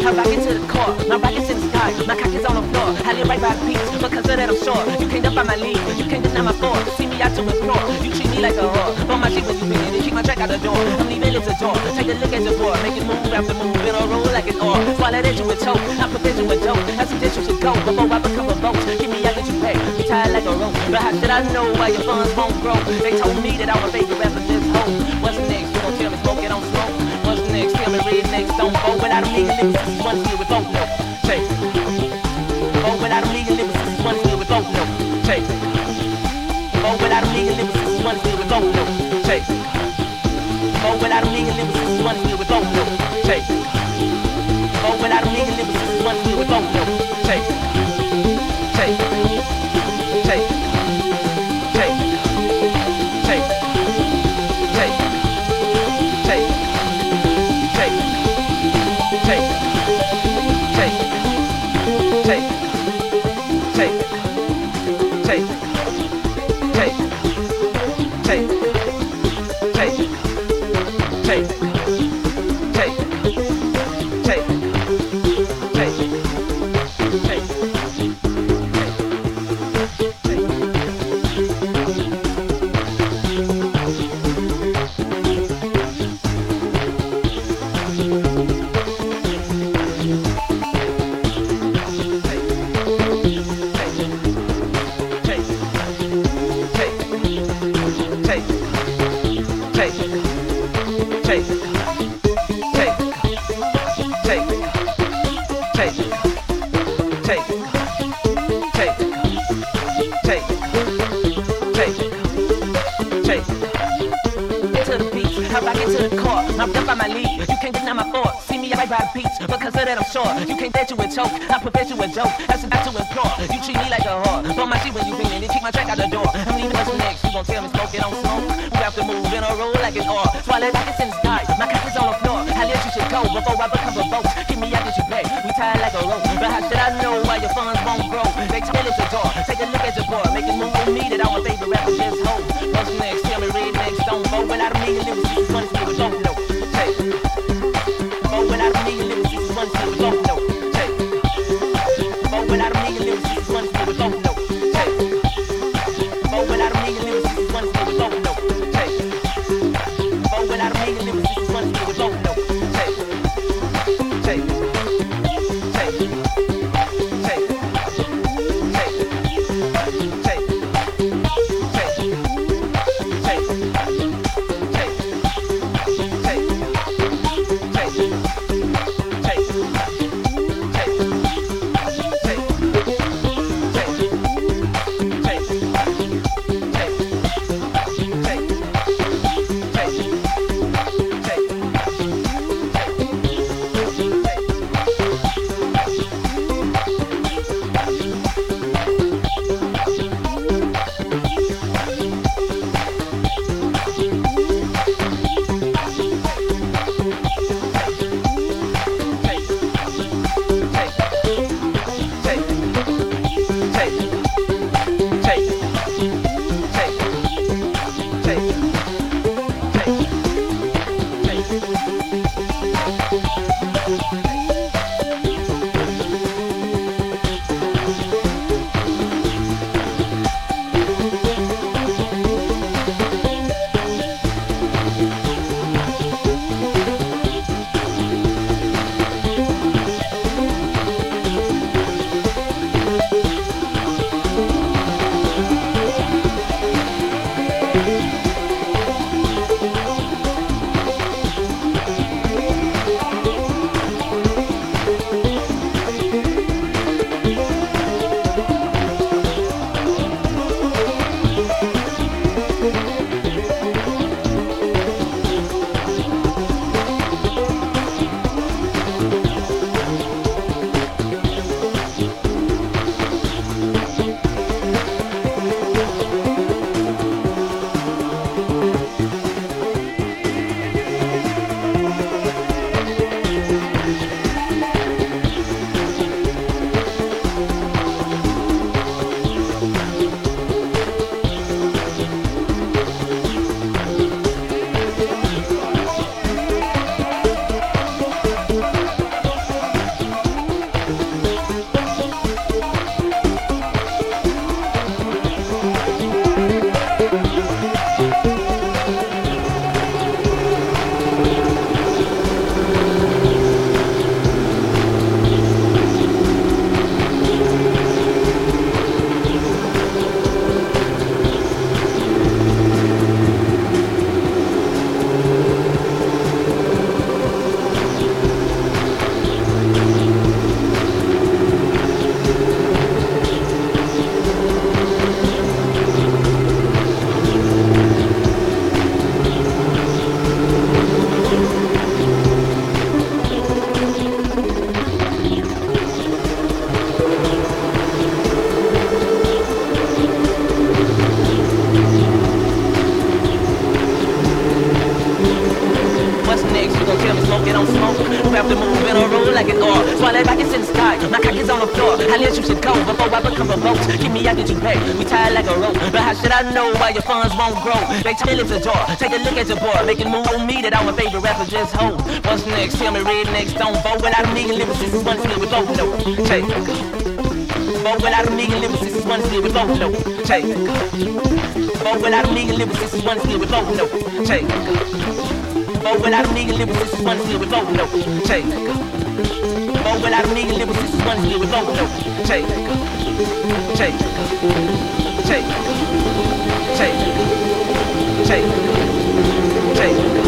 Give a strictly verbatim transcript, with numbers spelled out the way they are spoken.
I rock it to the core. My rocket's in the sky, my cock is on the floor. I live right by the beach, because of that I'm sure. You can't up by my league, you can't deny my force. See me out to explore, you treat me like a whore. Throw my shit when you pin it, keep my track out the door. I'm leaving it to door, take a look at your board. Make it move after move, it'll roll like an oar. Swallow that you with choke, I put that you with dope. I suggest you should go, before I become a boat. Give me out that you pay, be tired like a rope. But how should I know why your funds won't grow? They told me that I'm a favorite rapper, this hoe. What's next? You gon' tell me smoke it, don't smoke. What's next? Tell me red next, don't go. Without a legal lyrics, one here with both no. Take. Go without a legal lyrics, one here with both no. Take. Go without a legal lyrics, one here with both no. Take. Go without a legal lyrics, one here with both no. Take. Go without a legal lyrics, one here with both no. Take. Take. Take. Take. Take. Take. Take. Take. Take. Take. Take. Take. Take. Take. Take. Take. Take. Take. Take. Because of that I'm sure you can't bet you with choke. I prepare you with joke. That's about to explore. You treat me like a whore. Throw my shit when you pin it, keep my track out the door. I'm leaving what's next. You gon' tell me smoke it, don't smoke. We have to move in a roll like an oar. Swallow like it's in the sky. My cock is on the floor. I let you should go before I become a boat. Give me out that you pay. We tied like a rope. But how should I know why your funds won't grow? They tell it the door. Take a look at your board. Make it move with me that I'm a favorite rapper. Just hold. What's next? Tell me red next. Don't go without a million lyrics. One still don't know. Take. Go without a million lyrics. One still don't know. Take. Go without a million lyrics. One still don't know. Take. Go without a million lyrics. One still don't know. Take. Go without a million lyrics. One still don't know. Take. Take. Take. Take. Take. Take. never smoke, it don't smoke. Who have to move in a roll like it all. Swallow it rockets in the sky, my cock is on the floor. How let you should go before I become a boat. Keep me out, did you pay? We tied like a rope. But how should I know why your funds won't grow? They tell it's a door, take a look at your board. Make it move on me that I'm a favorite rapper, just hold. What's next? Tell me rednecks don't vote. Without a nigga living, this is one skill we both know. Take vote without a nigga living, this is one skill we both know. Take vote without a nigga living, this is one skill we both know. Take vote without a nigga living, this is one skill we both know. Take vote without a nigga living, this is one skill we both know. Take take take take take take